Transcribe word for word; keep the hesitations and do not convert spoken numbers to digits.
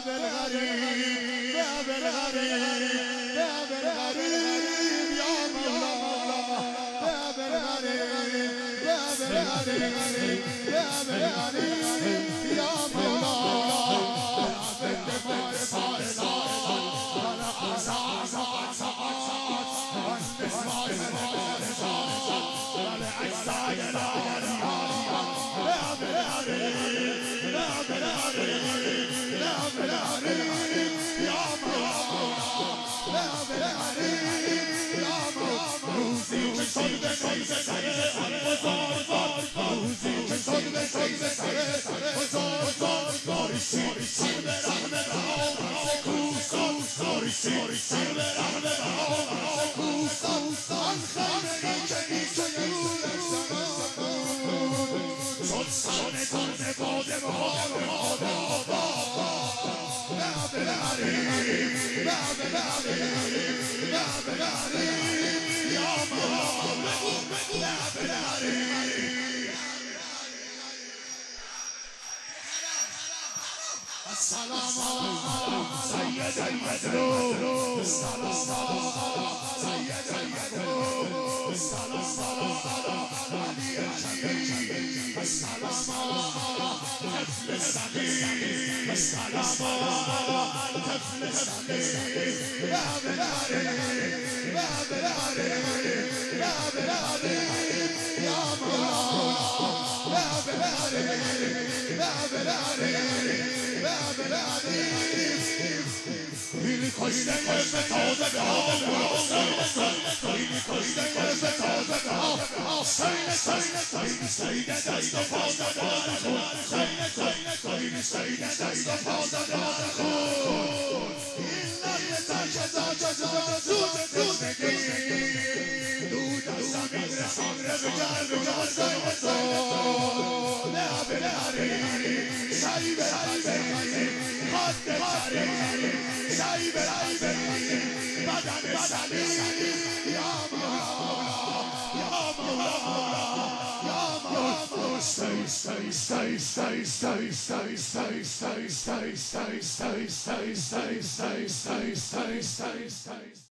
باب الغريب باب الغريب باب الغريب يا مولا باب الغريب باب الغريب باب الغريب يا مولا بنت فارس فارس انا عزا عزا عزا عزا نسمع فارس انا عزا يا لا باب الغريب باب الغريب باب الغريب يا مولا باب الغريب يا مولا روزي صدق صدق صدق وزار زار روزي صدق صدق صدق وزار زار دارشی سر به رحمت کوس دارشی سر به رحمت کوس آن خانه که نیست شد سانه تازه باده باده باده باب الغريب باب الغريب باب الغريب يا مولا باب الغريب السلام على سيد المظلوم السلام على سيد المظلوم السلام على علي الكريم السلام على طفل السليم السلام على طفل السليم باب الغريب باب الغريب باب الغريب يا مولا باب الغريب باب الغريب باب الغريب خیلی کشته به تازه به ها خیلی کشته به تازه به ها خیلی خیلی سید دست و پا زدن خیلی سید دست و پا زدن این نبی ترک زاجه زود زندگی دود از زمین رسانده به گرد و گرد باب الغريب شايب الغريب خد الغريب شايب الغريب بدن السليم يا مولا يا مولا يا مولا stay stay stay stay stay stay stay stay stay stay stay stay stay stay stay stay stay stay